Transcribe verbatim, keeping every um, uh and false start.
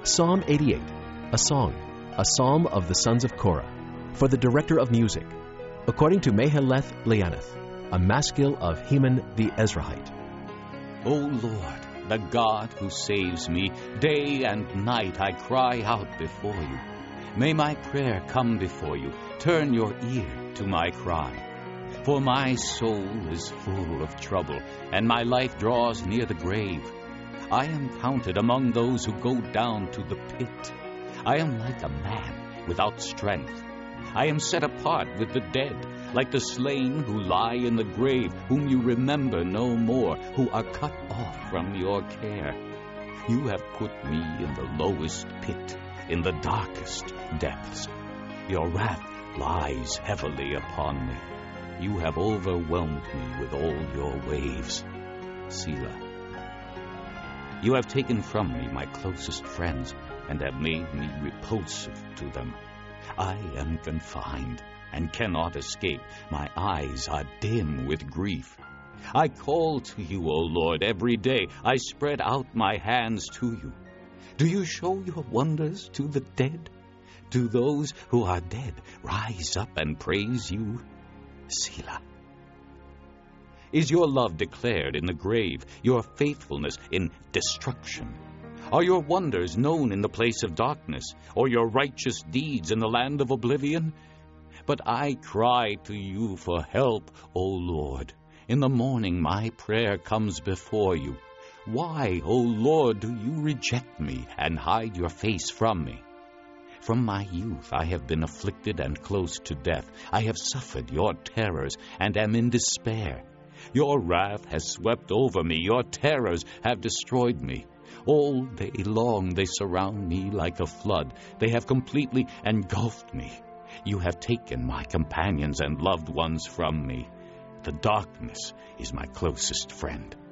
Psalm eighty-eight, a song, a psalm of the sons of Korah, for the director of music, according to Maheleth Leannoth, a maskil of Heman the Ezrahite. O Lord, the God who saves me, day and night I cry out before you. May my prayer come before you. Turn your ear to my cry. For my soul is full of trouble, and my life draws near the grave. I am counted among those who go down to the pit. I am like a man without strength. I am set apart with the dead, like the slain who lie in the grave, whom you remember no more, who are cut off from your care. You have put me in the lowest pit, in the darkest depths. Your wrath lies heavily upon me. You have overwhelmed me with all your waves. Selah. You have taken from me my closest friends, and have made me repulsive to them. I am confined, and cannot escape. My eyes are dim with grief. I call to you, O Lord, every day. I spread out my hands to you. Do you show your wonders to the dead? Do those who are dead rise up and praise you? Selah. Is your love declared in the grave, your faithfulness in destruction? Are your wonders known in the place of darkness, or your righteous deeds in the land of oblivion? But I cry to you for help, O Lord. In the morning my prayer comes before you. Why, O Lord, do you reject me and hide your face from me? From my youth I have been afflicted and close to death. I have suffered your terrors and am in despair. Your wrath has swept over me. Your terrors have destroyed me. All day long they surround me like a flood. They have completely engulfed me. You have taken my companions and loved ones from me. The darkness is my closest friend.